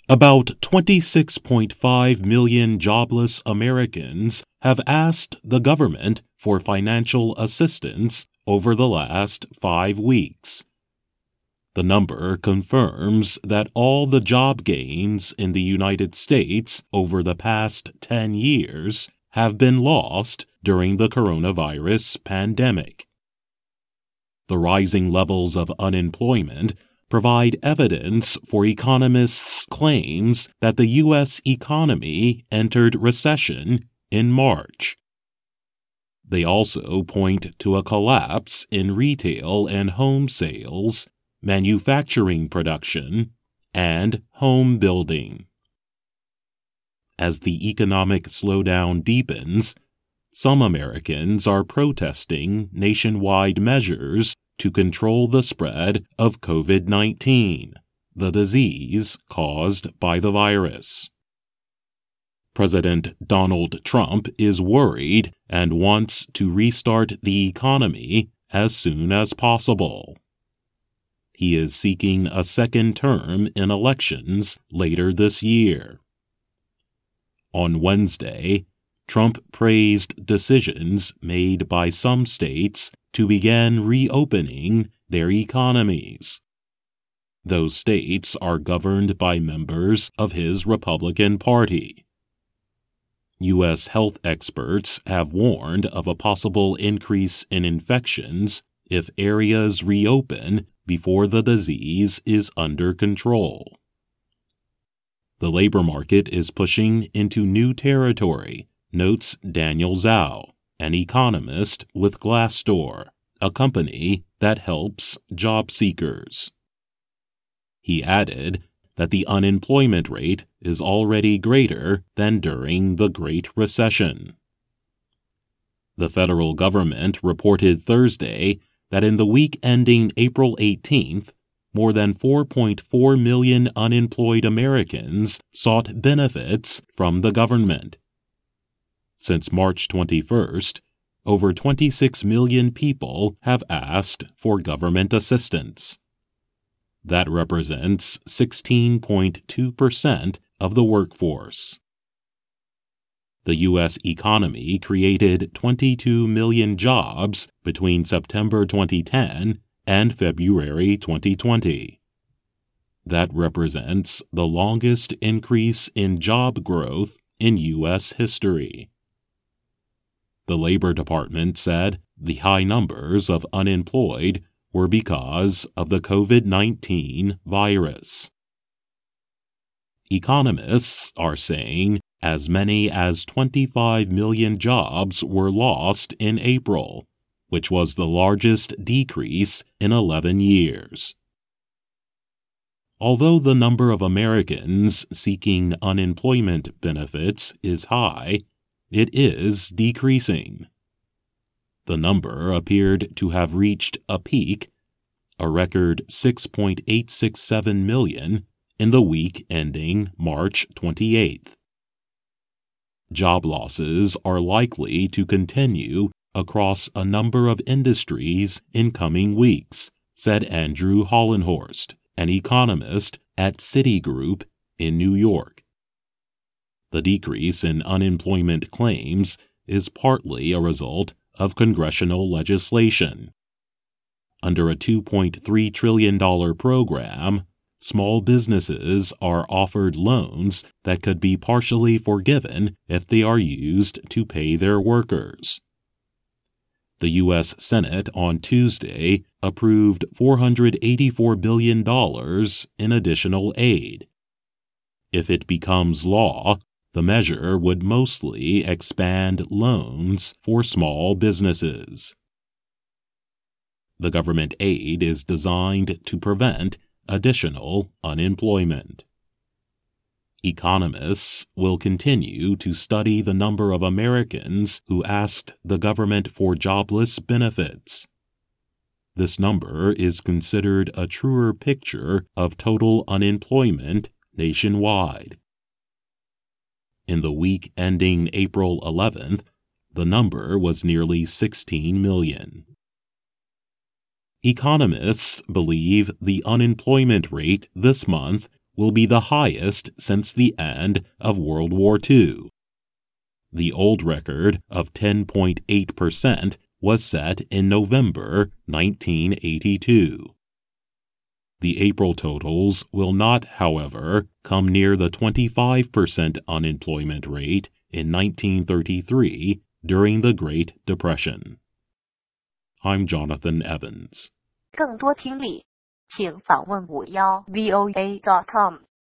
About 26.5 million jobless Americans have asked the government for financial assistance over the last 5 weeks. The number confirms that all the job gains in the United States over the past 10 years have been lost during the coronavirus pandemic. The rising levels of unemployment provide evidence for economists' claims that the U.S. economy entered recession in March. They also point to a collapse in retail and home sales, manufacturing production, and home building. As the economic slowdown deepens, some Americans are protesting nationwide measures to control the spread of COVID-19, the disease caused by the virus. President Donald Trump is worried and wants to restart the economy as soon as possible. He is seeking a second term in elections later this year. On Wednesday, Trump praised decisions made by some states to begin reopening their economies. Those states are governed by members of his Republican Party. U.S. health experts have warned of a possible increase in infections if areas reopen before the disease is under control. The labor market is pushing into new territory, notes Daniel Zhao, an economist with Glassdoor, a company that helps job seekers. He added that the unemployment rate is already greater than during the Great Recession. The federal government reported Thursday that in the week ending April 18th, more than 4.4 million unemployed Americans sought benefits from the government. Since March 21st, over 26 million people have asked for government assistance. That represents 16.2% of the workforce. The U.S. economy created 22 million jobs between September 2010 and February 2020. That represents the longest increase in job growth in U.S. history. The Labor Department said the high numbers of unemployed were because of the COVID-19 virus. Economists are saying as many as 25 million jobs were lost in April, which was the largest decrease in 11 years. Although the number of Americans seeking unemployment benefits is high, it is decreasing. The number appeared to have reached a peak, a record 6.867 million, in the week ending March 28th. Job losses are likely to continue across a number of industries in coming weeks, said Andrew Hollenhorst, an economist at Citigroup in New York. The decrease in unemployment claims is partly a result of congressional legislation. Under a $2.3 trillion program, small businesses are offered loans that could be partially forgiven if they are used to pay their workers. The U.S. Senate on Tuesday approved $484 billion in additional aid. If it becomes law, the measure would mostly expand loans for small businesses. The government aid is designed to prevent additional unemployment. Economists will continue to study the number of Americans who asked the government for jobless benefits. This number is considered a truer picture of total unemployment nationwide. In the week ending April 11th, the number was nearly 16 million. Economists believe the unemployment rate this month will be the highest since the end of World War II. The old record of 10.8% was set in November 1982. The April totals will not, however, come near the 25% unemployment rate in 1933 during the Great Depression. I'm Jonathan Evans. 更多听力，请访问51voa.com。